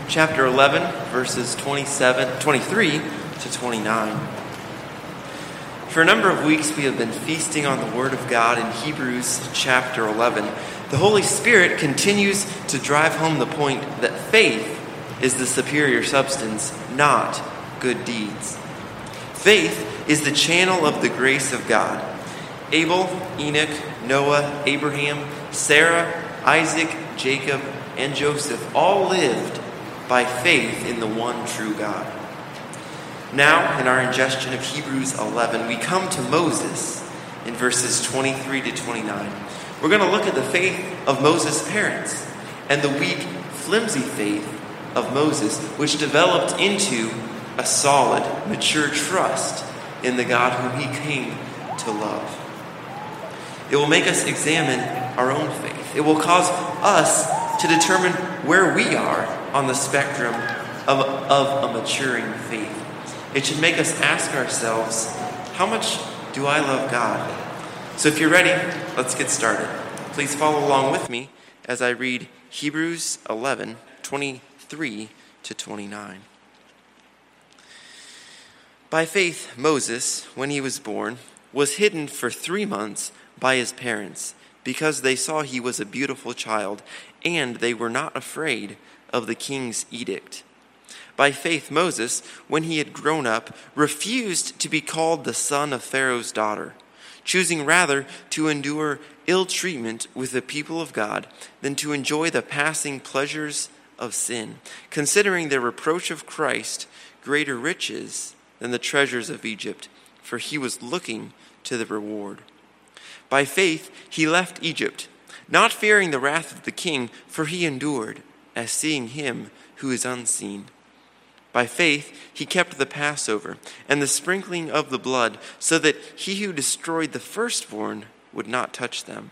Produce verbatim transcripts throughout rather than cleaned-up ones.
chapter eleven, verses twenty-seven, twenty-three to twenty-nine. For a number of weeks we have been feasting on the Word of God in Hebrews chapter eleven. The Holy Spirit continues to drive home the point that faith is the superior substance, not good deeds. Faith is the channel of the grace of God. Abel, Enoch, Noah, Abraham, Sarah, Isaac, Jacob, and Joseph all lived by faith in the one true God. Now, in our ingestion of Hebrews eleven, we come to Moses in verses twenty-three to twenty-nine. We're going to look at the faith of Moses' parents and the weak, flimsy faith of Moses, which developed into a solid, mature trust in the God whom he came to love. It will make us examine our own faith. It will cause us to determine where we are on the spectrum of, of a maturing faith. It should make us ask ourselves, how much do I love God? So if you're ready, let's get started. Please follow along with me as I read Hebrews eleven, twenty-three to twenty-nine. By faith, Moses, when he was born, was hidden for three months by his parents, because they saw he was a beautiful child, and they were not afraid of the king's edict. By faith, Moses, when he had grown up, refused to be called the son of Pharaoh's daughter, choosing rather to endure ill treatment with the people of God than to enjoy the passing pleasures of sin, considering the reproach of Christ greater riches than the treasures of Egypt, for he was looking to the reward. By faith, he left Egypt, not fearing the wrath of the king, for he endured, as seeing him who is unseen. By faith, he kept the Passover and the sprinkling of the blood, so that he who destroyed the firstborn would not touch them.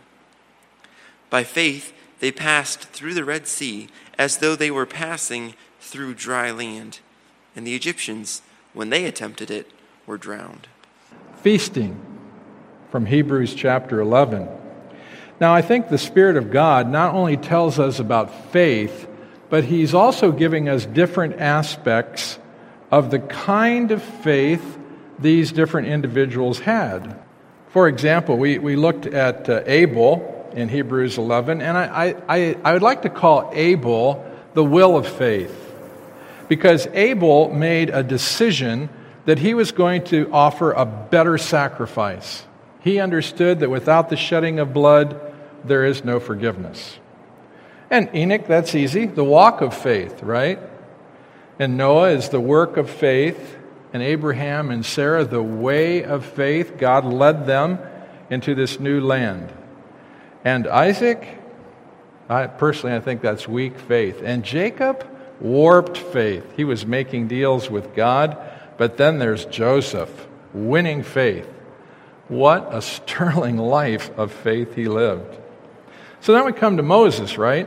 By faith, they passed through the Red Sea as though they were passing through dry land, and the Egyptians, when they attempted it, were drowned. Feasting from Hebrews chapter eleven. Now, I think the Spirit of God not only tells us about faith, but he's also giving us different aspects of the kind of faith these different individuals had. For example, we, we looked at uh, Abel in Hebrews eleven, and I, I, I would like to call Abel the will of faith, because Abel made a decision that he was going to offer a better sacrifice. He understood that without the shedding of blood, there is no forgiveness. And Enoch, that's easy, the walk of faith, right? And Noah is the work of faith, and Abraham and Sarah, the way of faith. God led them into this new land. And Isaac, I, personally, I think that's weak faith. And Jacob, warped faith. He was making deals with God. But then there's Joseph, winning faith. What a sterling life of faith he lived. So then we come to Moses, right?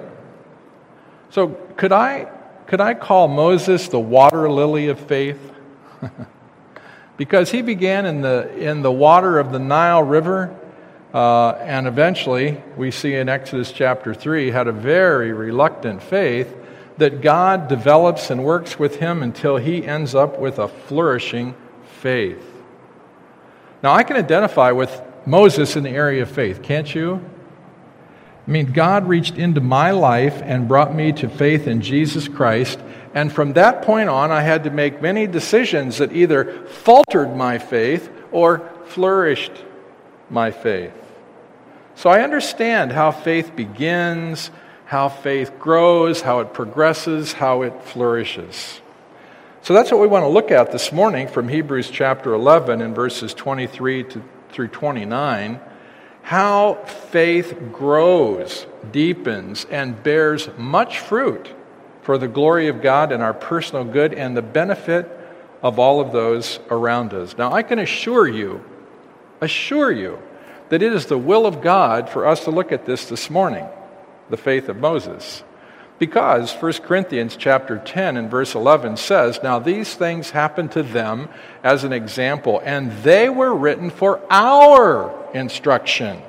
So could I could I call Moses the water lily of faith? Because he began in the in the water of the Nile River, uh, and eventually we see in Exodus chapter three had a very reluctant faith that God develops and works with him until he ends up with a flourishing faith. Now I can identify with Moses in the area of faith, can't you? I mean, God reached into my life and brought me to faith in Jesus Christ, and from that point on, I had to make many decisions that either faltered my faith or flourished my faith. So I understand how faith begins, how faith grows, how it progresses, how it flourishes. So that's what we want to look at this morning from Hebrews chapter eleven in verses twenty-three to, through twenty-nine. How faith grows, deepens, and bears much fruit for the glory of God and our personal good and the benefit of all of those around us. Now, I can assure you, assure you, that it is the will of God for us to look at this this morning, the faith of Moses. Because First Corinthians chapter ten and verse eleven says, "Now these things happened to them as an example, and they were written for our instruction,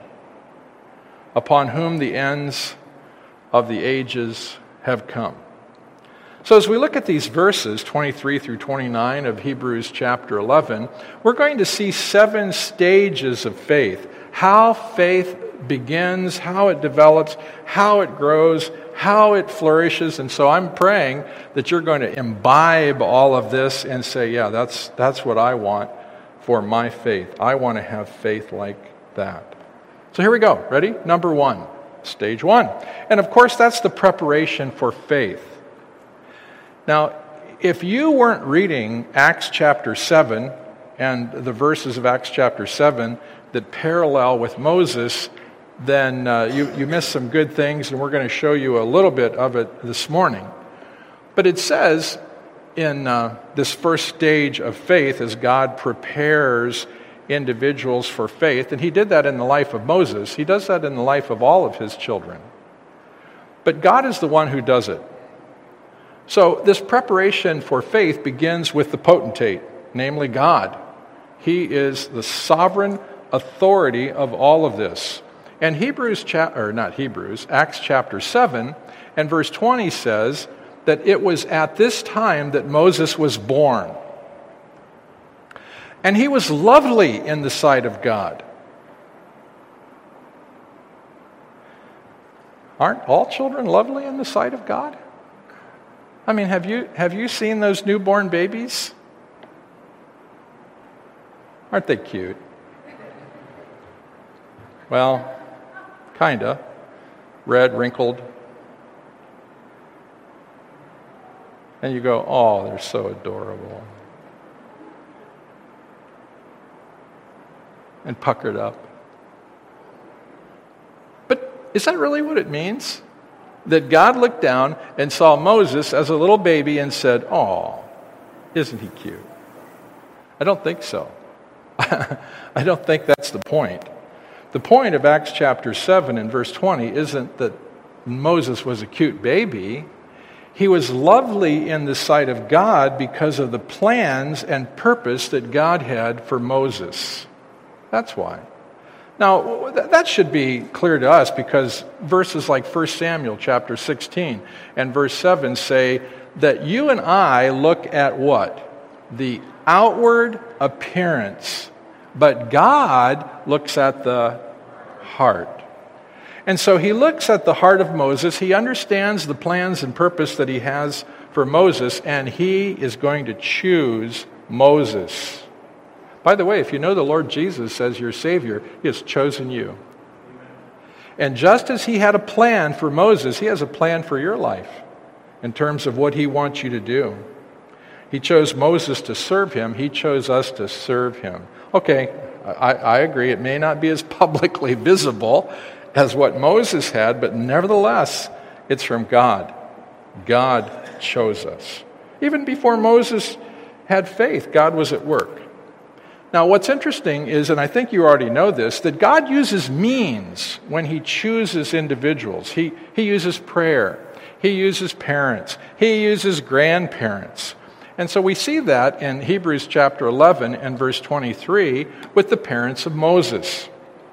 upon whom the ends of the ages have come." So as we look at these verses, twenty-three through twenty-nine of Hebrews chapter eleven, we're going to see seven stages of faith. How faith begins, how it develops, how it grows, how it flourishes. And so I'm praying that you're going to imbibe all of this and say, yeah, that's that's what I want for my faith. I want to have faith like that. So here we go. Ready? Number one, stage one. And of course, that's the preparation for faith. Now, if you weren't reading Acts chapter seven and the verses of Acts chapter seven that parallel with Moses, then uh, you, you missed some good things, and we're going to show you a little bit of it this morning. But it says in uh, this first stage of faith, as God prepares individuals for faith, and he did that in the life of Moses, he does that in the life of all of his children. But God is the one who does it. So this preparation for faith begins with the potentate, namely God. He is the sovereign authority of all of this. And Hebrews, cha- or not Hebrews, Acts chapter seven and verse twenty says that it was at this time that Moses was born. And he was lovely in the sight of God. Aren't all children lovely in the sight of God? I mean, have you have you seen those newborn babies? Aren't they cute? Well, kinda. Red, wrinkled. And you go, oh, they're so adorable. And puckered up. But is that really what it means? That God looked down and saw Moses as a little baby and said, oh, isn't he cute? I don't think so. I don't think that's the point. The point of Acts chapter seven and verse twenty isn't that Moses was a cute baby. He was lovely in the sight of God because of the plans and purpose that God had for Moses. That's why. Now, that should be clear to us because verses like First Samuel chapter sixteen and verse seven say that you and I look at what? The outward appearance, but God looks at the heart. And so he looks at the heart of Moses. He understands the plans and purpose that he has for Moses, and he is going to choose Moses. By the way, if you know the Lord Jesus as your Savior, he has chosen you. And just as he had a plan for Moses, he has a plan for your life in terms of what he wants you to do. He chose Moses to serve him. He chose us to serve him. Okay, I, I agree. It may not be as publicly visible as what Moses had, but nevertheless, it's from God. God chose us. Even before Moses had faith, God was at work. Now, what's interesting is, and I think you already know this, that God uses means when he chooses individuals. He, he uses prayer. He uses parents. He uses grandparents. And so we see that in Hebrews chapter eleven and verse twenty-three with the parents of Moses.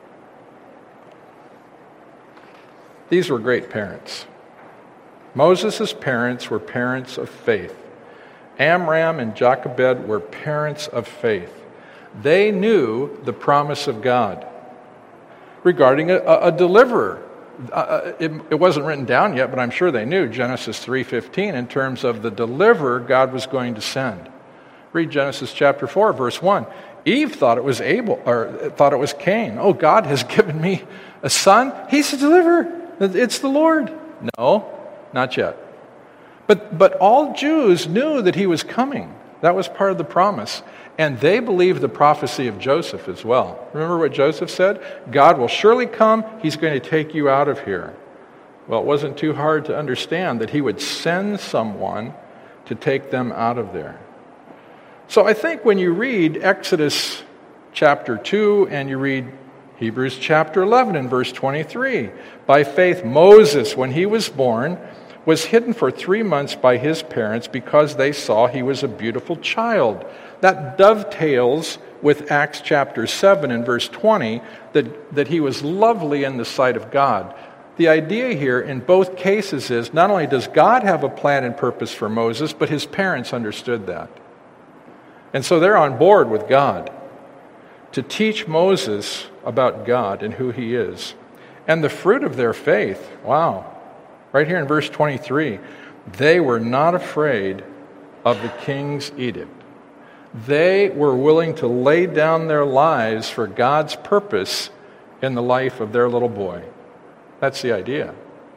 These were great parents. Moses' parents were parents of faith. Amram and Jochebed were parents of faith. They knew the promise of God regarding a, a, a deliverer. Uh, it, it wasn't written down yet, but I'm sure they knew Genesis three fifteen in terms of the deliverer God was going to send. Read Genesis chapter four, verse one. Eve thought it was Abel, or thought it was Cain. Oh, God has given me a son. He's a deliverer. It's the Lord. No, not yet. But but all Jews knew that he was coming. That was part of the promise. And they believed the prophecy of Joseph as well. Remember what Joseph said? God will surely come. He's going to take you out of here. Well, it wasn't too hard to understand that he would send someone to take them out of there. So I think when you read Exodus chapter two and you read Hebrews chapter eleven and verse twenty-three, by faith Moses, when he was born, was hidden for three months by his parents because they saw he was a beautiful child. That dovetails with Acts chapter seven and verse twenty, that, that he was lovely in the sight of God. The idea here in both cases is not only does God have a plan and purpose for Moses, but his parents understood that. And so they're on board with God to teach Moses about God and who he is. And the fruit of their faith, wow, right here in verse twenty-three, they were not afraid of the king's edict. They were willing to lay down their lives for God's purpose in the life of their little boy. That's the idea.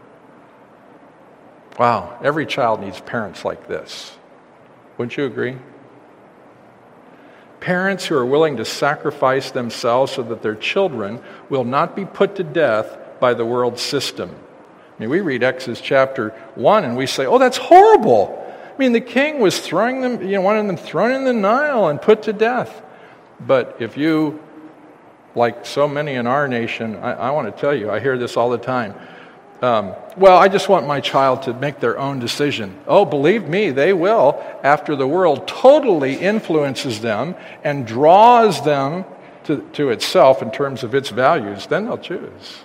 Wow, every child needs parents like this. Wouldn't you agree? Parents who are willing to sacrifice themselves so that their children will not be put to death by the world system. I mean, we read Exodus chapter one and we say, oh, that's horrible. I mean, the king was throwing them, you know, wanting them thrown in the Nile and put to death. But if you, like so many in our nation, I, I want to tell you, I hear this all the time. Um, well, I just want my child to make their own decision. Oh, believe me, they will, after the world totally influences them and draws them to, to itself in terms of its values, then they'll choose.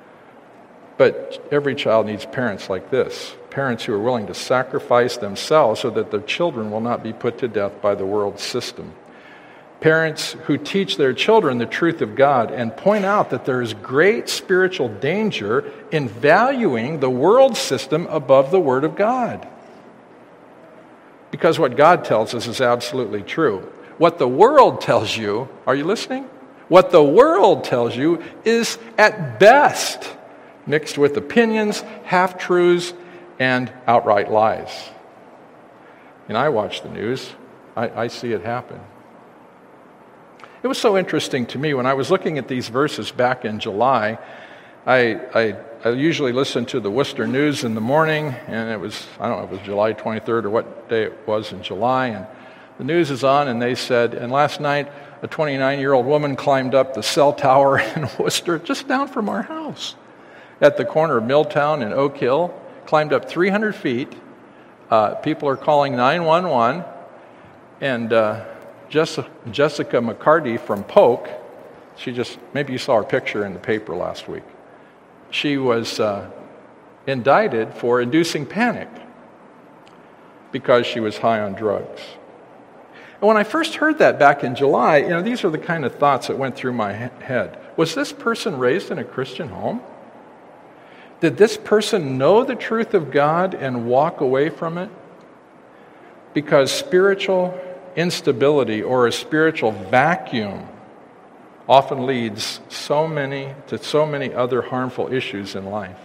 But every child needs parents like this, parents who are willing to sacrifice themselves so that their children will not be put to death by the world system. Parents who teach their children the truth of God and point out that there is great spiritual danger in valuing the world system above the Word of God. Because what God tells us is absolutely true. What the world tells you, are you listening? What the world tells you is at best mixed with opinions, half-truths, and outright lies. And I watch the news. I, I see it happen. It was so interesting to me when I was looking at these verses back in July. I, I, I usually listen to the Worcester News in the morning, and it was, I don't know if it was July twenty-third or what day it was in July, and the news is on, and they said, and last night a twenty-nine-year-old woman climbed up the cell tower in Worcester, just down from our house, at the corner of Milltown and Oak Hill, climbed up three hundred feet. Uh, people are calling nine one one, and uh, Jessica, Jessica McCarty from Polk, she just, maybe you saw her picture in the paper last week. She was uh, indicted for inducing panic because she was high on drugs. And when I first heard that back in July, you know, these are the kind of thoughts that went through my head. Was this person raised in a Christian home? Did this person know the truth of God and walk away from it? Because spiritual instability or a spiritual vacuum often leads so many to so many other harmful issues in life.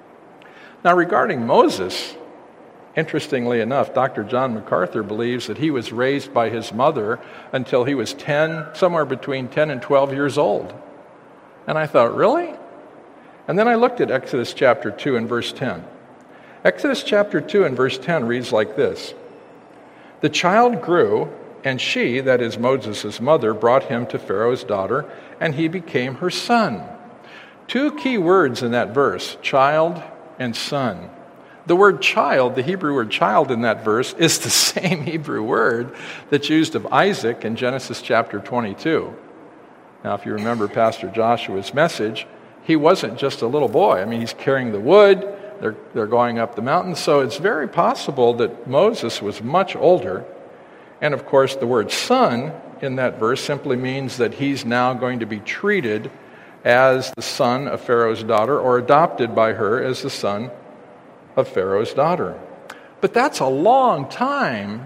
Now, regarding Moses, interestingly enough, Doctor John MacArthur believes that he was raised by his mother until he was ten, somewhere between ten and twelve years old. And I thought, really? And then I looked at Exodus chapter two and verse ten. Exodus chapter two and verse ten reads like this. The child grew, and she, that is Moses' mother, brought him to Pharaoh's daughter, and he became her son. Two key words in that verse, child and son. The word child, the Hebrew word child in that verse, is the same Hebrew word that's used of Isaac in Genesis chapter twenty-two. Now, if you remember Pastor Joshua's message, he wasn't just a little boy. I mean, he's carrying the wood. They're, they're going up the mountain. So it's very possible that Moses was much older. And of course, the word son in that verse simply means that he's now going to be treated as the son of Pharaoh's daughter, or adopted by her as the son of Pharaoh's daughter. But that's a long time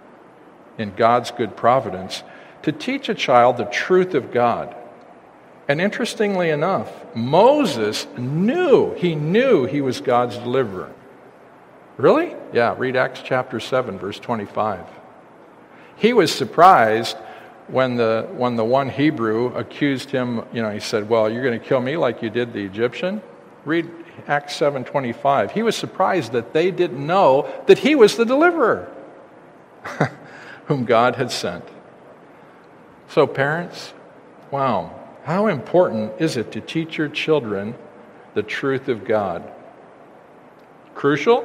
in God's good providence to teach a child the truth of God. And interestingly enough, Moses knew, he knew he was God's deliverer. Really? Yeah, read Acts chapter seven, verse twenty-five. He was surprised when the when the one Hebrew accused him, you know, he said, well, you're going to kill me like you did the Egyptian? Read Acts seven twenty-five. He was surprised that they didn't know that he was the deliverer whom God had sent. So parents, wow. How important is it to teach your children the truth of God? Crucial?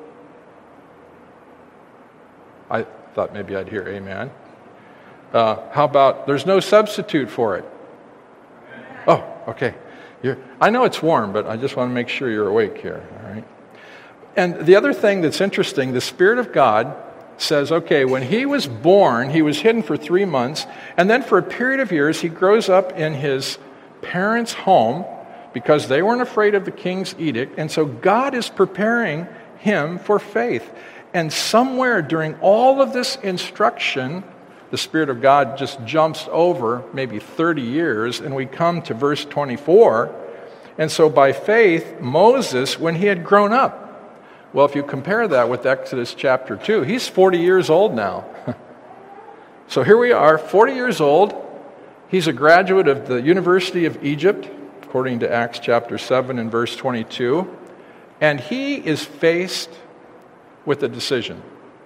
I thought maybe I'd hear amen. Uh, how about there's no substitute for it? Oh, okay. You're, I know it's warm, but I just want to make sure you're awake here, all right? And the other thing that's interesting, the Spirit of God says, okay, when he was born, he was hidden for three months, and then for a period of years, he grows up in his parents' home because they weren't afraid of the king's edict, and so God is preparing him for faith. And somewhere during all of this instruction, the Spirit of God just jumps over maybe thirty years, and we come to verse twenty-four. And so by faith, Moses, when he had grown up, well, if you compare that with Exodus chapter two, he's forty years old now. So here we are, forty years old. He's a graduate of the University of Egypt, according to Acts chapter seven and verse twenty-two. And he is faced with a decision.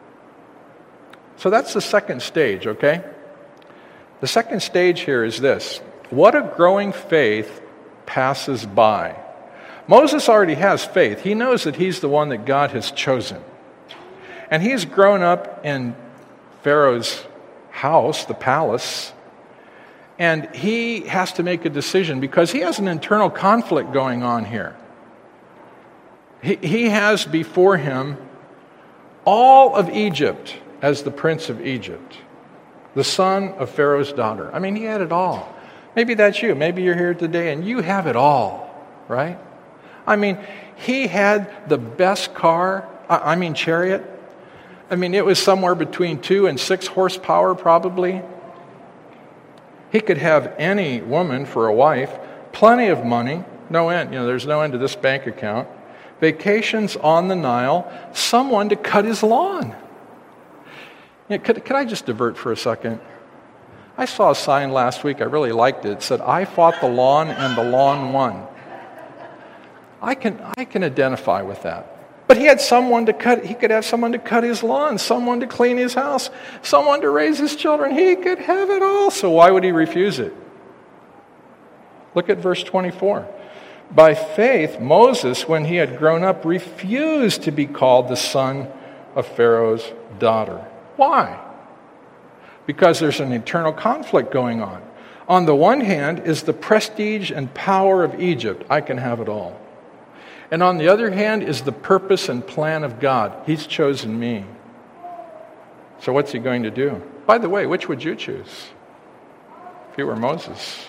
So that's the second stage, okay? The second stage here is this. What a growing faith passes by. Moses already has faith. He knows that he's the one that God has chosen. And he's grown up in Pharaoh's house, the palace, and he has to make a decision because he has an internal conflict going on here. He, he has before him all of Egypt as the prince of Egypt, the son of Pharaoh's daughter. I mean, he had it all. Maybe that's you. Maybe you're here today and you have it all, right? I mean, he had the best car, I mean chariot. I mean, it was somewhere between two and six horsepower probably. He could have any woman for a wife, plenty of money, no end, you know, there's no end to this bank account, vacations on the Nile, someone to cut his lawn. You know, could, could I just divert for a second? I saw a sign last week, I really liked it. It said, I fought the lawn and the lawn won. I can I can identify with that. But he had someone to cut, he could have someone to cut his lawn, someone to clean his house, someone to raise his children. He could have it all. So why would he refuse it? Look at verse twenty-four. By faith, Moses, when he had grown up, refused to be called the son of Pharaoh's daughter. Why? Because there's an internal conflict going on. On the one hand is the prestige and power of Egypt. I can have it all. And on the other hand is the purpose and plan of God. He's chosen me. So what's he going to do? By the way, which would you choose if you were Moses?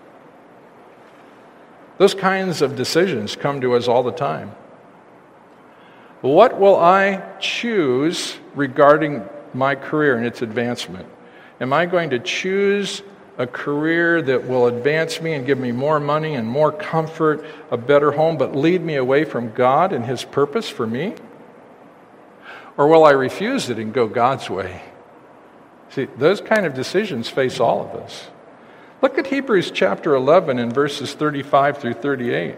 Those kinds of decisions come to us all the time. What will I choose regarding my career and its advancement? Am I going to choose a career that will advance me and give me more money and more comfort, a better home, but lead me away from God and His purpose for me? Or will I refuse it and go God's way? See, those kind of decisions face all of us. Look at Hebrews chapter eleven and verses thirty-five through thirty-eight.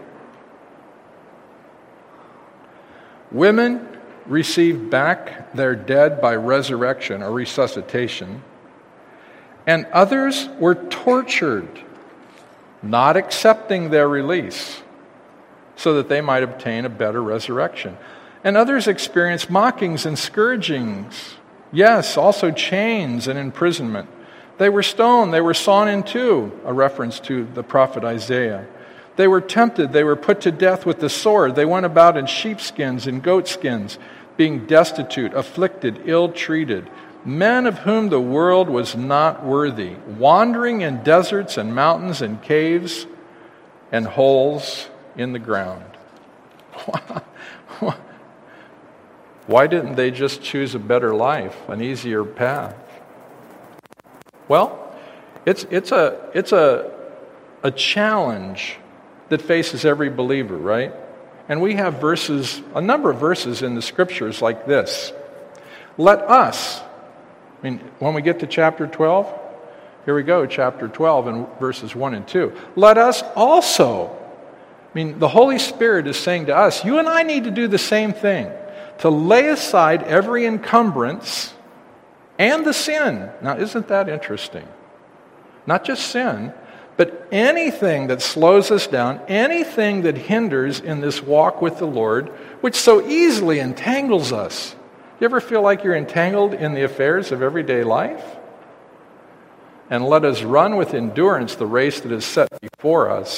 Women receive back their dead by resurrection or resuscitation, and others were tortured, not accepting their release, so that they might obtain a better resurrection. And others experienced mockings and scourgings, yes, also chains and imprisonment. They were stoned, they were sawn in two, a reference to the prophet Isaiah. They were tempted, they were put to death with the sword. They went about in sheepskins and goatskins, being destitute, afflicted, ill-treated, men of whom the world was not worthy, wandering in deserts and mountains and caves and holes in the ground. Why didn't they just choose a better life, an easier path? Well, it's it's a it's a a challenge that faces every believer, right? And we have verses, a number of verses in the scriptures like this. Let us, I mean, when we get to chapter twelve, here we go, chapter twelve and verses one and two. Let us also, I mean, the Holy Spirit is saying to us, you and I need to do the same thing, to lay aside every encumbrance and the sin. Now, isn't that interesting? Not just sin, but anything that slows us down, anything that hinders in this walk with the Lord, which so easily entangles us. You ever feel like you're entangled in the affairs of everyday life? And let us run with endurance the race that is set before us,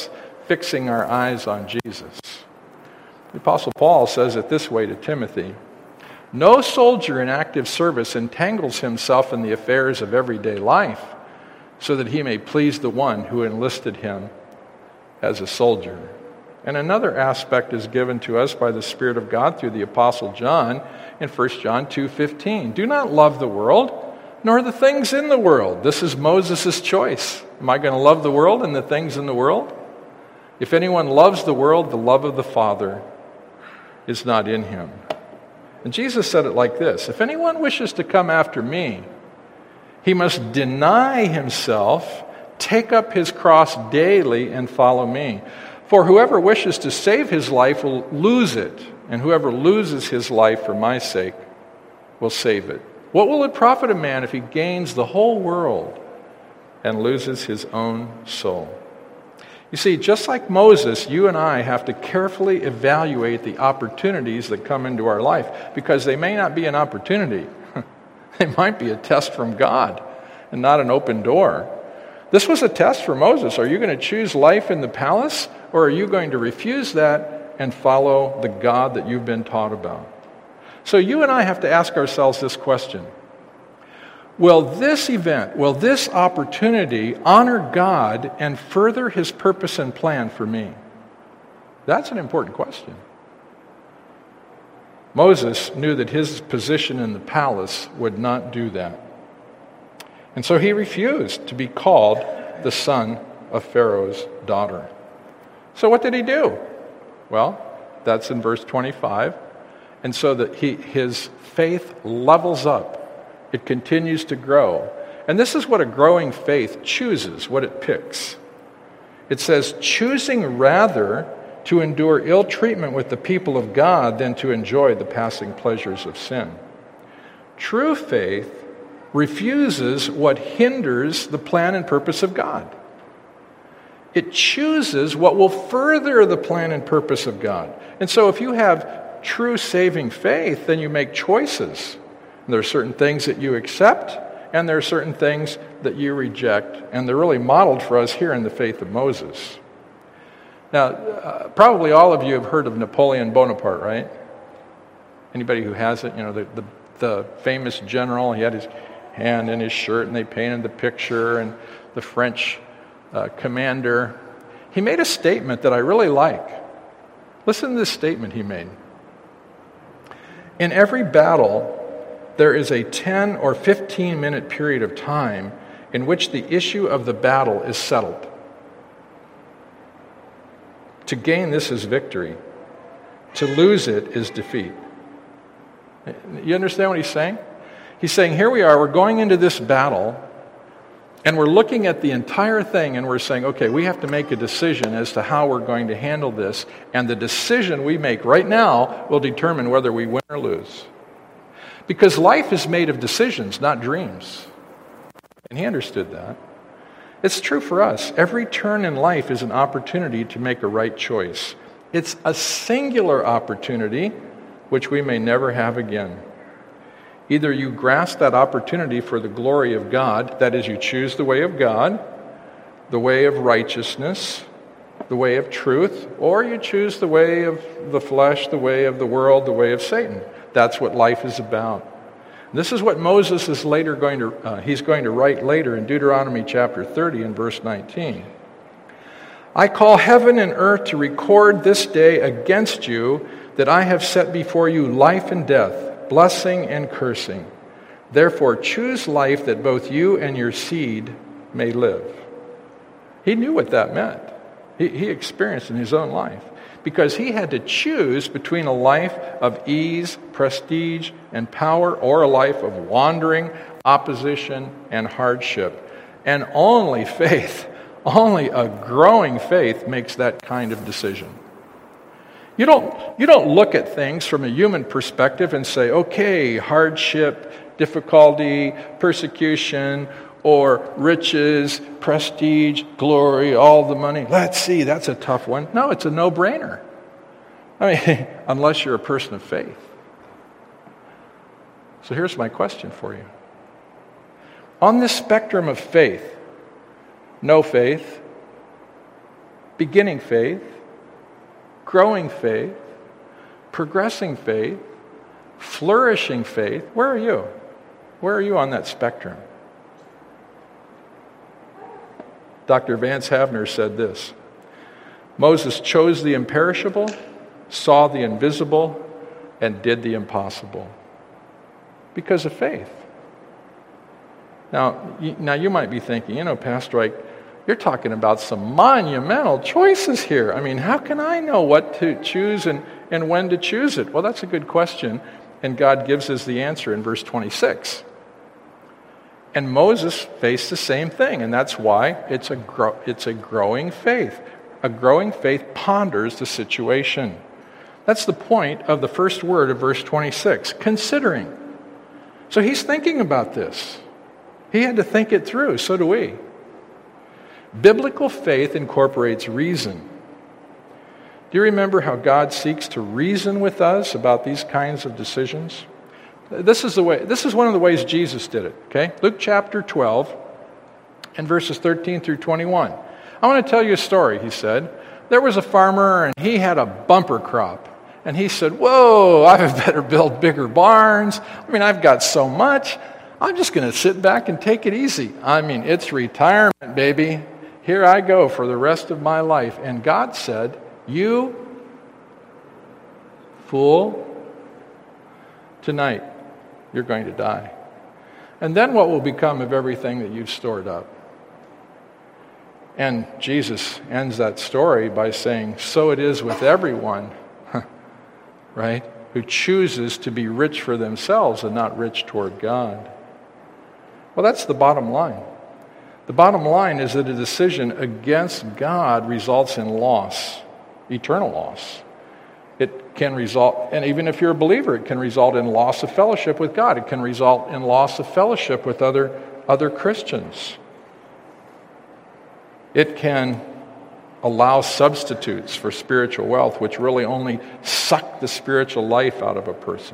fixing our eyes on Jesus. The Apostle Paul says it this way to Timothy: "No soldier in active service entangles himself in the affairs of everyday life, so that he may please the one who enlisted him as a soldier." And another aspect is given to us by the Spirit of God through the Apostle John in First John two fifteen. "Do not love the world, nor the things in the world." This is Moses' choice. Am I going to love the world and the things in the world? "If anyone loves the world, the love of the Father is not in him." And Jesus said it like this: "If anyone wishes to come after me, he must deny himself, take up his cross daily, and follow me. For whoever wishes to save his life will lose it, and whoever loses his life for my sake will save it. What will it profit a man if he gains the whole world and loses his own soul?" You see, just like Moses, you and I have to carefully evaluate the opportunities that come into our life, because they may not be an opportunity. They might be a test from God and not an open door. This was a test for Moses. Are you going to choose life in the palace, or are you going to refuse that and follow the God that you've been taught about? So you and I have to ask ourselves this question: will this event, will this opportunity honor God and further his purpose and plan for me? That's an important question. Moses knew that his position in the palace would not do that. And so he refused to be called the son of Pharaoh's daughter. So what did he do? Well, that's in verse twenty-five. And so that he, his faith levels up. It continues to grow. And this is what a growing faith chooses, what it picks. It says, choosing rather to endure ill treatment with the people of God than to enjoy the passing pleasures of sin. True faith refuses what hinders the plan and purpose of God. It chooses what will further the plan and purpose of God. And so if you have true saving faith, then you make choices. And there are certain things that you accept, and there are certain things that you reject. And they're really modeled for us here in the faith of Moses. Now, uh, probably all of you have heard of Napoleon Bonaparte, right? Anybody who hasn't, you know, the, the, the famous general, he had his hand in his shirt, and they painted the picture, and the French uh, commander. He made a statement that I really like. Listen to this statement he made. In every battle, there is a ten or fifteen minute period of time in which the issue of the battle is settled. To gain this is victory. To lose it is defeat. You understand what he's saying? He's saying, here we are, we're going into this battle, and we're looking at the entire thing, and we're saying, okay, we have to make a decision as to how we're going to handle this, and the decision we make right now will determine whether we win or lose. Because life is made of decisions, not dreams. And he understood that. It's true for us. Every turn in life is an opportunity to make a right choice. It's a singular opportunity which we may never have again. Either you grasp that opportunity for the glory of God, that is, you choose the way of God, the way of righteousness, the way of truth, or you choose the way of the flesh, the way of the world, the way of Satan. That's what life is about. This is what Moses is later going to, uh, he's going to write later in Deuteronomy chapter thirty and verse nineteen. I call heaven and earth to record this day against you that I have set before you life and death, blessing and cursing. Therefore choose life that both you and your seed may live. He knew what that meant. He, he experienced in his own life. Because he had to choose between a life of ease, prestige, and power, or a life of wandering, opposition, and hardship. And only faith, only a growing faith makes that kind of decision. You don't, you don't look at things from a human perspective and say, okay, hardship, difficulty, persecution, or riches, prestige, glory, all the money. Let's see, that's a tough one. No, it's a no-brainer. I mean, unless you're a person of faith. So here's my question for you. On this spectrum of faith, no faith, beginning faith, growing faith, progressing faith, flourishing faith. Where are you? Where are you on that spectrum? Doctor Vance Havner said this: Moses chose the imperishable, saw the invisible, and did the impossible because of faith. Now, you, now you might be thinking, you know, Pastor Ike, you're talking about some monumental choices here. I mean, how can I know what to choose and, and when to choose it? Well, that's a good question, and God gives us the answer in verse twenty-six. And Moses faced the same thing, and that's why it's a gro- it's a growing faith. A growing faith ponders the situation. That's the point of the first word of verse twenty-six, considering. So he's thinking about this. He had to think it through, so do we. Biblical faith incorporates reason. Do you remember how God seeks to reason with us about these kinds of decisions? This is the way. This is one of the ways Jesus did it, okay? Luke chapter twelve and verses thirteen through twenty-one. I want to tell you a story, he said. There was a farmer and he had a bumper crop. And he said, whoa, I better build bigger barns. I mean, I've got so much. I'm just going to sit back and take it easy. I mean, it's retirement, baby. Here I go for the rest of my life. And God said, you fool, tonight you're going to die. And then what will become of everything that you've stored up? And Jesus ends that story by saying, so it is with everyone, right, who chooses to be rich for themselves and not rich toward God. Well, that's the bottom line. The bottom line is that a decision against God results in loss, eternal loss. It can result, and even if you're a believer, it can result in loss of fellowship with God. It can result in loss of fellowship with other, other Christians. It can allow substitutes for spiritual wealth, which really only suck the spiritual life out of a person.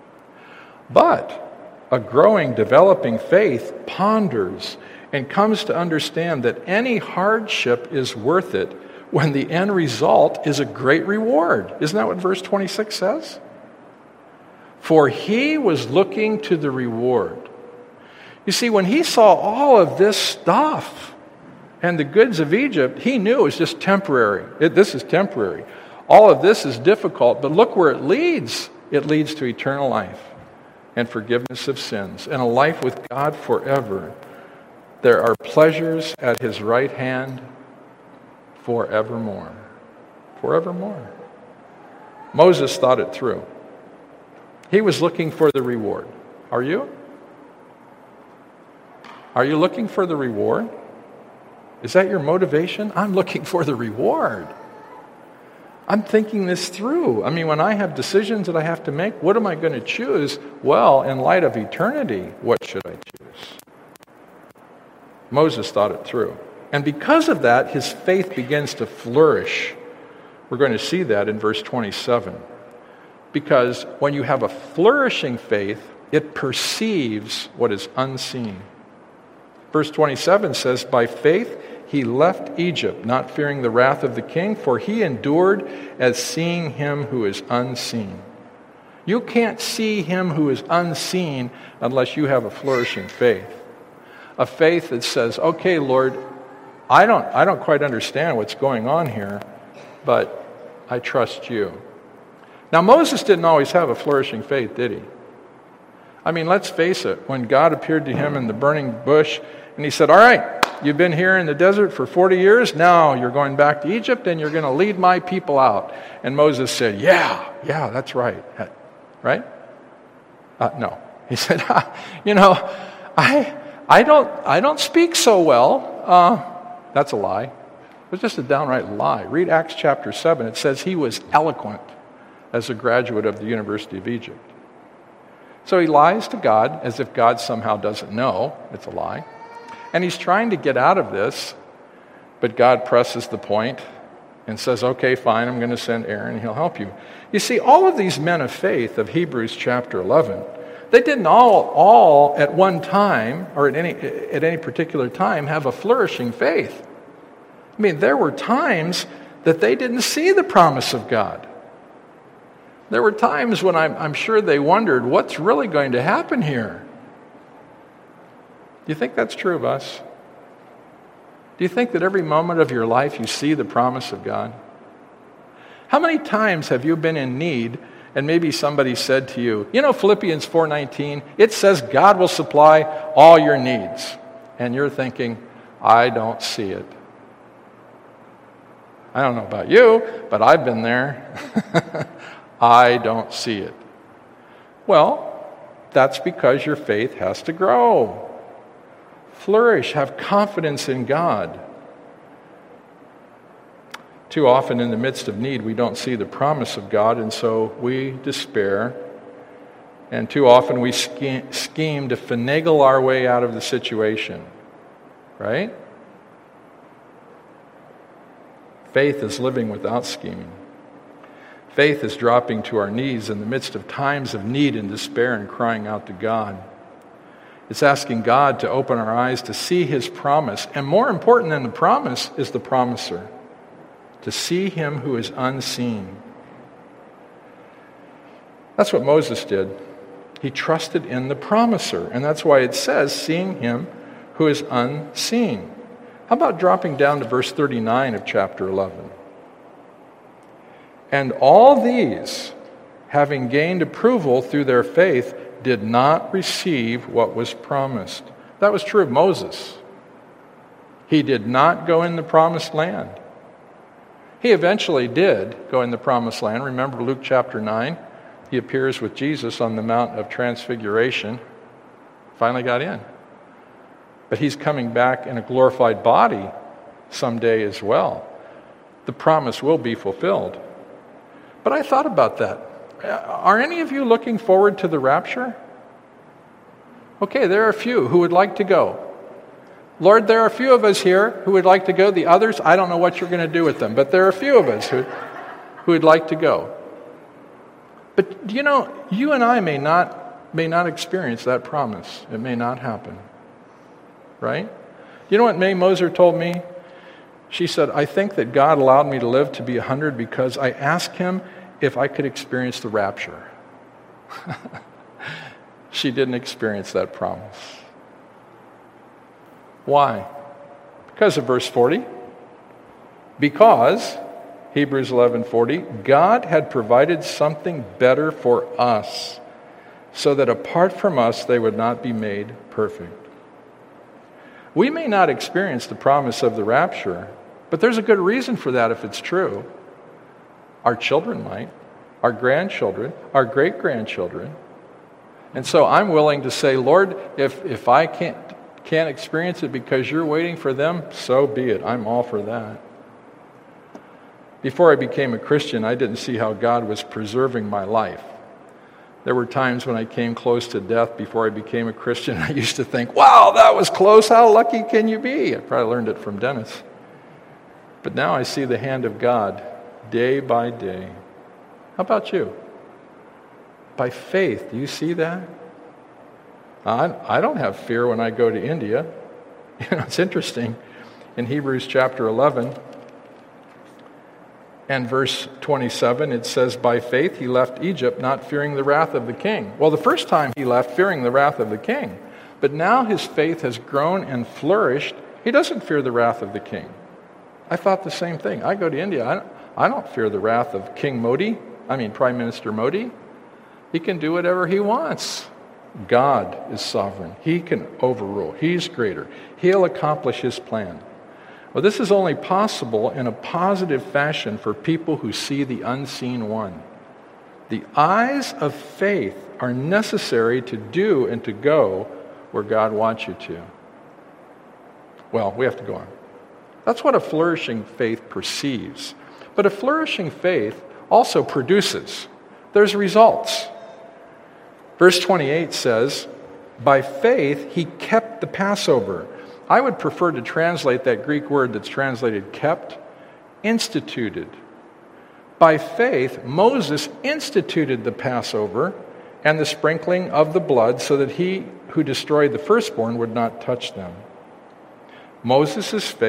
But a growing, developing faith ponders and comes to understand that any hardship is worth it when the end result is a great reward. Isn't that what verse twenty-six says? For he was looking to the reward. You see, when he saw all of this stuff and the goods of Egypt, he knew it was just temporary. It, this is temporary. All of this is difficult, but look where it leads. It leads to eternal life and forgiveness of sins and a life with God forever. There are pleasures at his right hand forevermore. Forevermore. Moses thought it through. He was looking for the reward. Are you? Are you looking for the reward? Is that your motivation? I'm looking for the reward. I'm thinking this through. I mean, when I have decisions that I have to make, what am I going to choose? Well, in light of eternity, what should I choose? Moses thought it through. And because of that, his faith begins to flourish. We're going to see that in verse twenty-seven. Because when you have a flourishing faith, it perceives what is unseen. Verse twenty-seven says, by faith he left Egypt, not fearing the wrath of the king, for he endured as seeing him who is unseen. You can't see him who is unseen unless you have a flourishing faith. A faith that says, okay, Lord, I don't, I don't quite understand what's going on here, but I trust you. Now, Moses didn't always have a flourishing faith, did he? I mean, let's face it. When God appeared to him in the burning bush, and he said, all right, you've been here in the desert for forty years. Now you're going back to Egypt, and you're going to lead my people out. And Moses said, yeah, yeah, that's right. Right? Uh, no. He said, you know, I, I, don't, I don't speak so well. Uh, that's a lie. It was just a downright lie. Read Acts chapter seven. It says he was eloquent as a graduate of the University of Egypt. So he lies to God as if God somehow doesn't know. It's a lie. And he's trying to get out of this, but God presses the point and says, okay, fine, I'm going to send Aaron, he'll help you. You see, all of these men of faith of Hebrews chapter eleven, they didn't all, all at one time, or at any, at any particular time, have a flourishing faith. I mean, there were times that they didn't see the promise of God. There were times when I'm, I'm sure they wondered, what's really going to happen here? Do you think that's true of us? Do you think that every moment of your life you see the promise of God? How many times have you been in need and maybe somebody said to you, you know, Philippians four nineteen, it says God will supply all your needs. And you're thinking, I don't see it. I don't know about you, but I've been there. I don't see it. Well, that's because your faith has to grow. Flourish, have confidence in God. Too often in the midst of need, we don't see the promise of God, and so we despair. And too often we scheme, scheme to finagle our way out of the situation. Right? Faith is living without scheming. Faith is dropping to our knees in the midst of times of need and despair and crying out to God. It's asking God to open our eyes to see His promise. And more important than the promise is the promiser. To see Him who is unseen. That's what Moses did. He trusted in the promiser. And that's why it says, seeing Him who is unseen. How about dropping down to verse thirty-nine of chapter eleven? And all these, having gained approval through their faith, did not receive what was promised. That was true of Moses. He did not go in the promised land. He eventually did go in the promised land. Remember Luke chapter nine? He appears with Jesus on the Mount of Transfiguration. Finally got in. But he's coming back in a glorified body someday as well. The promise will be fulfilled. But I thought about that. Are any of you looking forward to the rapture? Okay, there are a few who would like to go. Lord, there are a few of us here who would like to go. The others, I don't know what you're going to do with them. But there are a few of us who, who would like to go. But, you know, you and I may not, may not experience that promise. It may not happen. Right? You know what May Moser told me? She said, I think that God allowed me to live to be one hundred because I asked Him if I could experience the rapture. She didn't experience that promise. Why? Because of verse forty. Because, Hebrews eleven forty, God had provided something better for us, so that apart from us they would not be made perfect. We may not experience the promise of the rapture, but there's a good reason for that if it's true. Our children might, our grandchildren, our great-grandchildren. And so I'm willing to say, Lord, if, if I can't, can't experience it because you're waiting for them, so be it. I'm all for that. Before I became a Christian, I didn't see how God was preserving my life. There were times when I came close to death before I became a Christian. I used to think, wow, that was close. How lucky can you be? I probably learned it from Dennis. But now I see the hand of God day by day. How about you? By faith, do you see that? I, I don't have fear when I go to India. You know, it's interesting. In Hebrews chapter eleven and verse twenty-seven, it says, by faith he left Egypt, not fearing the wrath of the king. Well, the first time he left fearing the wrath of the king. But now his faith has grown and flourished. He doesn't fear the wrath of the king. I thought the same thing. I go to India. I don't, I don't fear the wrath of King Modi. I mean, Prime Minister Modi. He can do whatever he wants. God is sovereign. He can overrule. He's greater. He'll accomplish his plan. Well, this is only possible in a positive fashion for people who see the unseen one. The eyes of faith are necessary to do and to go where God wants you to. Well, we have to go on. That's what a flourishing faith perceives. But a flourishing faith also produces. There's results. Verse twenty-eight says, by faith he kept the Passover. I would prefer to translate that Greek word that's translated kept, instituted. By faith, Moses instituted the Passover and the sprinkling of the blood so that he who destroyed the firstborn would not touch them. Moses' faith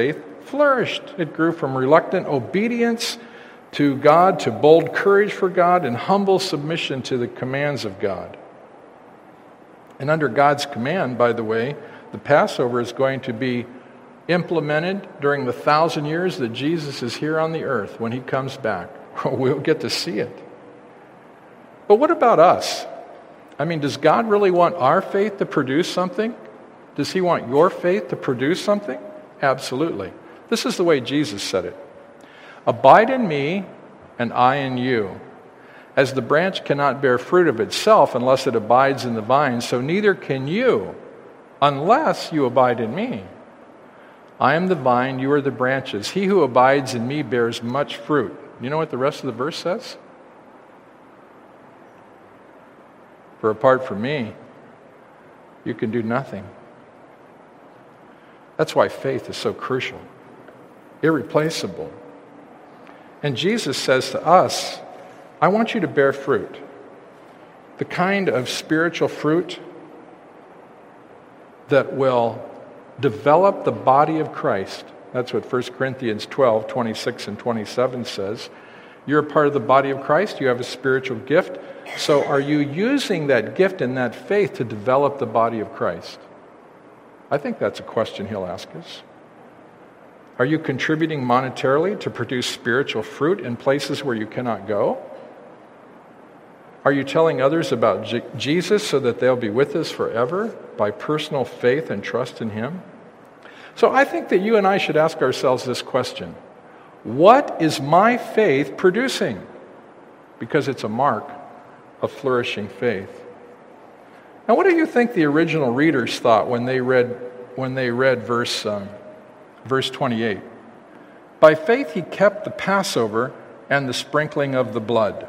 flourished. It grew from reluctant obedience to God to bold courage for God and humble submission to the commands of God. And under God's command, by the way, the Passover is going to be implemented during the thousand years that Jesus is here on the earth when he comes back. We'll get to see it. But what about us? I mean, does God really want our faith to produce something? Does he want your faith to produce something? Absolutely. This is the way Jesus said it. Abide in me, and I in you. As the branch cannot bear fruit of itself unless it abides in the vine, so neither can you unless you abide in me. I am the vine, you are the branches. He who abides in me bears much fruit. You know what the rest of the verse says? For apart from me, you can do nothing. That's why faith is so crucial, irreplaceable. And Jesus says to us, I want you to bear fruit. The kind of spiritual fruit that will develop the body of Christ. That's what First Corinthians twelve, twenty-six and twenty-seven says. You're a part of the body of Christ. You have a spiritual gift. So are you using that gift and that faith to develop the body of Christ? I think that's a question he'll ask us. Are you contributing monetarily to produce spiritual fruit in places where you cannot go? Are you telling others about J- Jesus so that they'll be with us forever by personal faith and trust in him? So I think that you and I should ask ourselves this question. What is my faith producing? Because it's a mark of flourishing faith. Now, what do you think the original readers thought when they read when they read verse um, verse twenty-eight? By faith he kept the Passover and the sprinkling of the blood.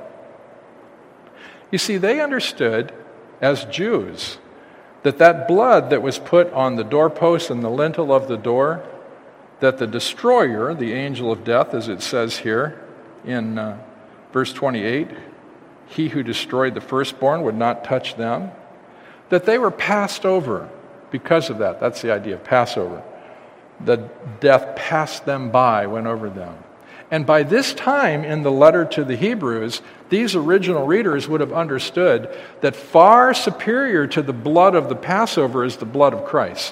You see, they understood as Jews that that blood that was put on the doorpost and the lintel of the door, that the destroyer, the angel of death, as it says here in uh, verse twenty-eight, he who destroyed the firstborn would not touch them, that they were passed over because of that. That's the idea of Passover. The death passed them by, went over them. And by this time in the letter to the Hebrews, these original readers would have understood that far superior to the blood of the Passover is the blood of Christ.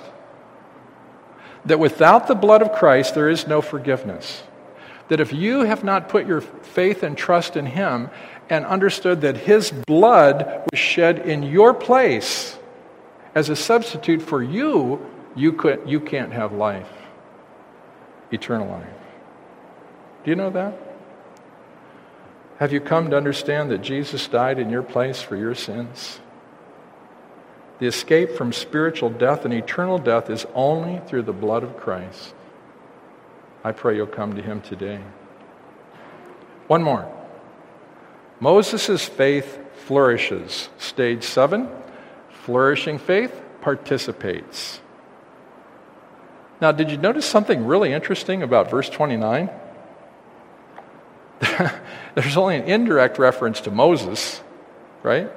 That without the blood of Christ, there is no forgiveness. That if you have not put your faith and trust in him and understood that his blood was shed in your place as a substitute for you, you, could, you can't have life, eternal life. Do you know that? Have you come to understand that Jesus died in your place for your sins? The escape from spiritual death and eternal death is only through the blood of Christ. I pray you'll come to him today. One more. Moses' faith flourishes. Stage seven, flourishing faith participates. Now, did you notice something really interesting about verse twenty-nine? There's only an indirect reference to Moses, right?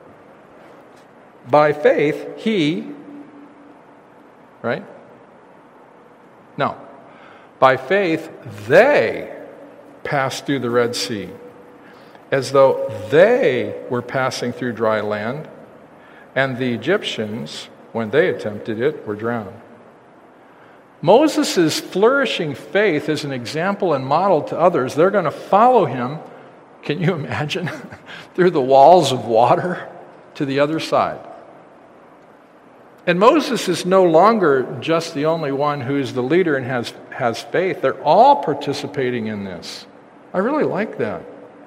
By faith, he, right? No. By faith, they passed through the Red Sea, as though they were passing through dry land, and the Egyptians, when they attempted it, were drowned. Moses' flourishing faith is an example and model to others. They're going to follow him, can you imagine, through the walls of water to the other side. And Moses is no longer just the only one who's the leader and has, has faith. They're all participating in this. I really like that.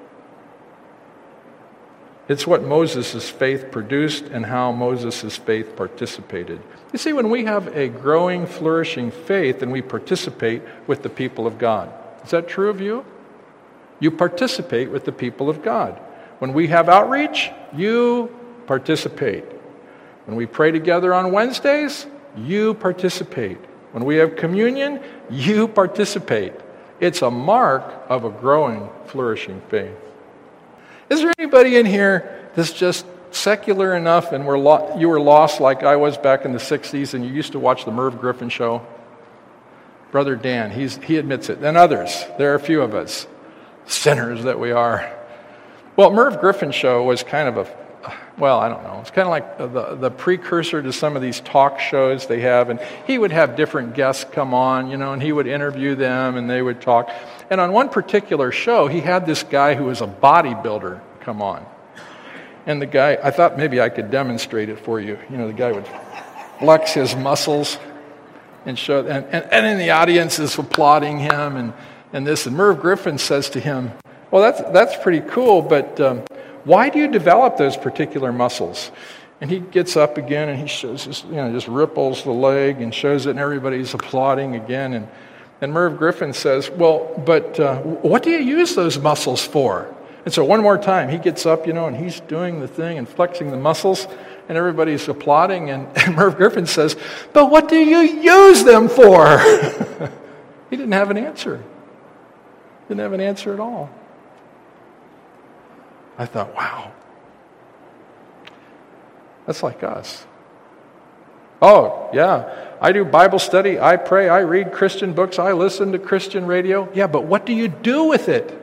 It's what Moses' faith produced and how Moses' faith participated. You see, when we have a growing, flourishing faith, then we participate with the people of God. Is that true of you? You participate with the people of God. When we have outreach, you participate. When we pray together on Wednesdays, you participate. When we have communion, you participate. It's a mark of a growing, flourishing faith. Is there anybody in here that's just secular enough and we're lo- you were lost like I was back in the sixties and you used to watch the Merv Griffin show? Brother Dan, he's, he admits it. And others. There are a few of us. Sinners that we are. Well, Merv Griffin's show was kind of a, well, I don't know. It's kind of like the, the precursor to some of these talk shows they have. And he would have different guests come on, you know, and he would interview them and they would talk. And on one particular show, he had this guy who was a bodybuilder come on. And the guy, I thought maybe I could demonstrate it for you. You know, the guy would flex his muscles and show, and, and, and in the audience is applauding him and, and this. And Merv Griffin says to him, well, that's that's pretty cool, but um, why do you develop those particular muscles? And he gets up again and he shows this, you know, just ripples the leg and shows it, and everybody's applauding again. And, and Merv Griffin says, well, but uh, what do you use those muscles for? And so one more time, he gets up, you know, and he's doing the thing and flexing the muscles, and everybody's applauding, and, and Merv Griffin says, but what do you use them for? He didn't have an answer. Didn't have an answer at all. I thought, wow. That's like us. Oh, yeah, I do Bible study, I pray, I read Christian books, I listen to Christian radio. Yeah, but what do you do with it?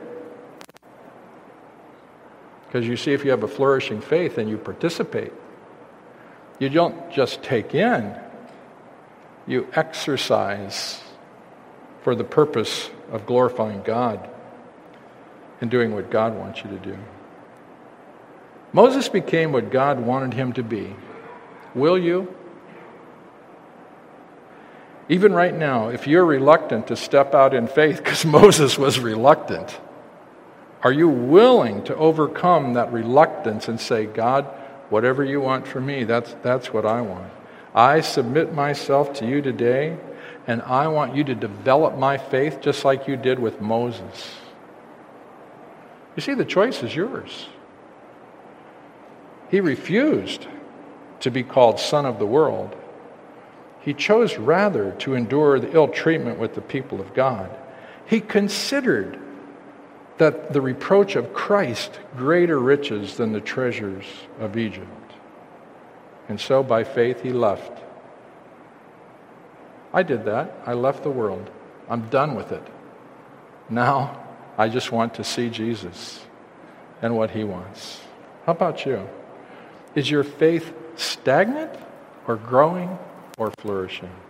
Because you see, if you have a flourishing faith and you participate, you don't just take in, you exercise for the purpose of glorifying God and doing what God wants you to do. Moses became what God wanted him to be. Will you? Even right now, if you're reluctant to step out in faith, because Moses was reluctant, are you willing to overcome that reluctance and say, God, whatever you want from me, that's, that's what I want. I submit myself to you today, and I want you to develop my faith just like you did with Moses. You see, the choice is yours. He refused to be called son of the world. He chose rather to endure the ill treatment with the people of God. He considered that the reproach of Christ greater riches than the treasures of Egypt. And so by faith he left. I did that. I left the world. I'm done with it. Now I just want to see Jesus and what he wants. How about you? Is your faith stagnant or growing or flourishing?